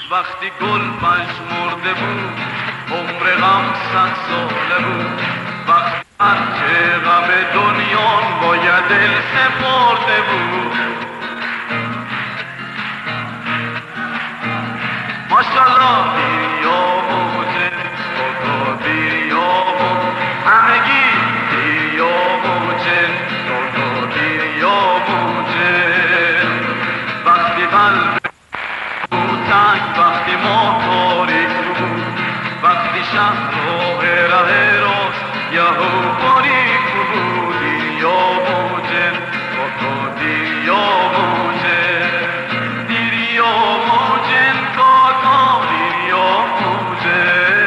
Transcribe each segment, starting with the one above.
وقتی گل پژمرده بود عمر غم 100 ساله بود. وقتی که غم دنیا باید دل سپرده بود. ماشالله دیریاموزه بابا دیریامو همگی دیریاموزه بابا دیریاموزه. وقتی قلب بود تنگ، وقتی ما تاریک بود، وقتی شهر ره راست یهو باریک بود. دیریاموزه بابا دیریاموزه دیریاموزه کاکا دیریاموزه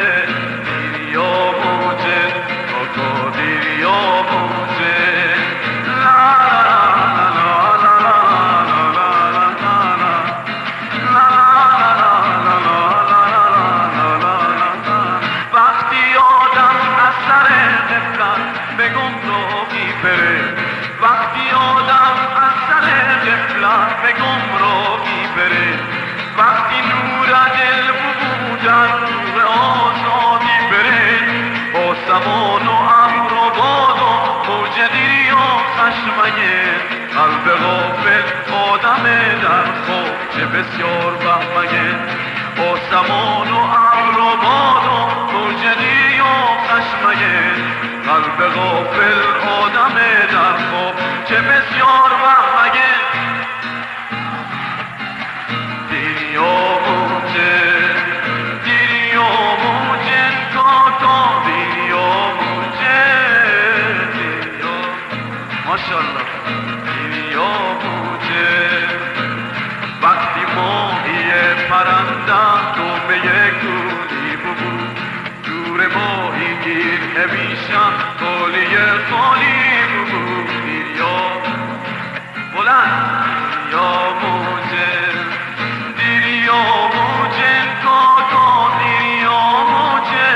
دیریاموزه کاکا دیریاموزه. لا لا لا لا لا لا. وقتی آدم از سر غفلت به گمراهی بره، وقتی آدم از سر غفلت به گمراهی بره، وقتی نور دل بودن نور آزادی بره، با زمان و امر و باد و موج دیری و خشمگه قلب غافل آدم در خواب چه بسیار بهمگه. با زمان و امر و باد و موج دیری و خشمگه قلب غافل آدم در خواب چه بسیار بهمگه. دیریاموزه دیریاموزه کاکا دیریاموزه ماشالله دیریاموزه. وقتی ماهی پرنده دومه کوری بود، دور ماهی گیر همیشه خالی خالی بود. دیریاموزه بلند دیریاموزه دیریاموزه کاکا دیریاموزه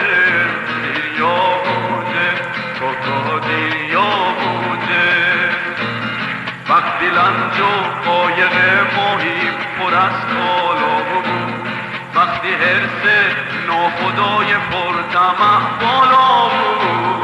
دیریاموزه کاکا دیریاموزه. وقتی لنج و قایق ماهی پر از کالا بود، وقتی حرص ناخدای پرطمع بالا بود.